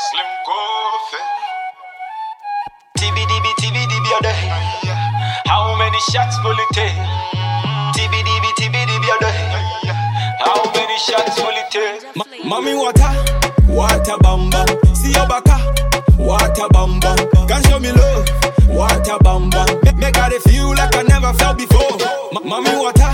Slim Coffee. TBDB, you're there. How many shots will it take? TBDB, you're there. How many shots will it take? Mommy water bamba. See your baka, water bamba. Can show me love, water bamba. Make her feel like I never felt before. Mommy water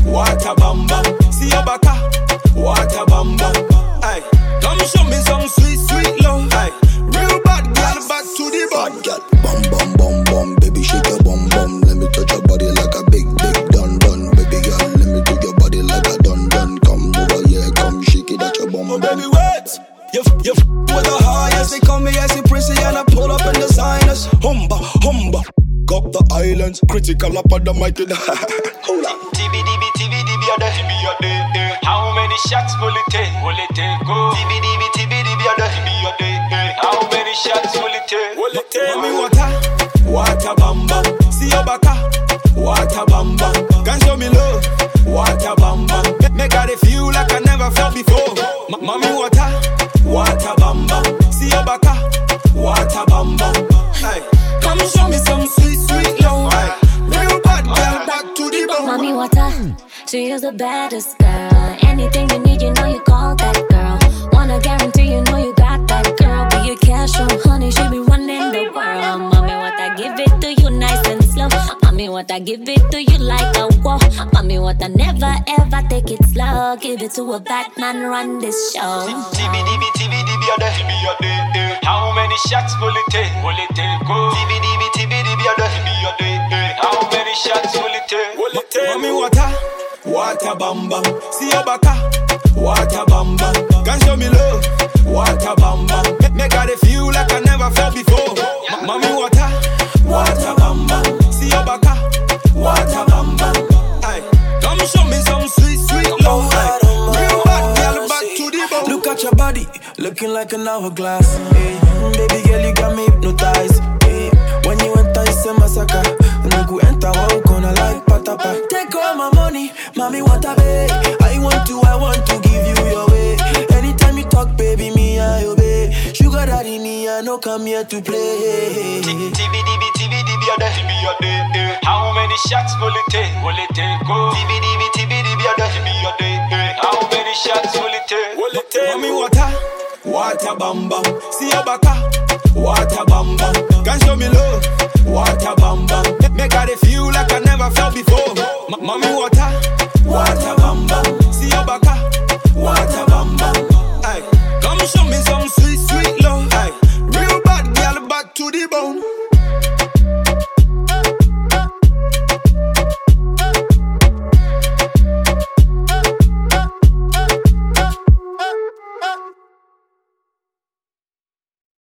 bamba. See your baka, water bamba. Aye, come show me some sweet love. Aye, real bad girl, back to the bad girl. Bum bum bum bum, baby shake your bum bum. Let me touch your body like a big dun. Baby girl, let me do your body like a dun. Come over here, come shake it at your bum bum. Baby wait, you with the highest. They call me as a Prissy and I pull up in the signers. Humba. Up the islands, critical up on the mic. Hold on. TBDB, you're there. How many shots will it take? Go. TBDB, you're there. How many shots will it take? Mommy water bamba. See your baka, water bamba. Can show me love, water bamba. Make her feel like I never felt before. Mommy water bamba. See your baka, water bamba. Hey, come show me some sweet love. Real bad girl, back to the bone. Mommy water, she is the baddest girl. Anything you need, you know you call that girl. Wanna guarantee, you know you got that girl. Be a cash on honey, she be running the world. Mommy water, give it to you nice and slow. Mommy water, give it to you like a war. Mommy water, never ever take it slow. Give it to a bad man, run this show. TBDB, you're there. How many shots will it take? Go. TBDB, you're there. How many shots will it take? Mommy water bamba. See your baka, water bamba. Can show me love, water bamba. Make her feel like I never felt before. Mommy water bamba. See your baka, water bamba. Aye, come show me some sweet love. Real bad girl, back to the bone. Look at your body, looking like an hourglass. Hey, baby girl, you got me hypnotized. Hey, when you enter, it's a massacre. Nigga enter, walk gonna like patapa. Take all my money, mommy water babe. I want to give you your way. Anytime you talk, baby, me I obey. Sugar daddy, me I no come here to play. TBDB, you're there. How many shots will it take? Go. TBDB, you're there. How many shots will it take? Mommy water bamba. See your baka, water bamba. Can show me love, water bamba. Make her feel like I never felt before. Mommy water bamba. See your baka, water bamba.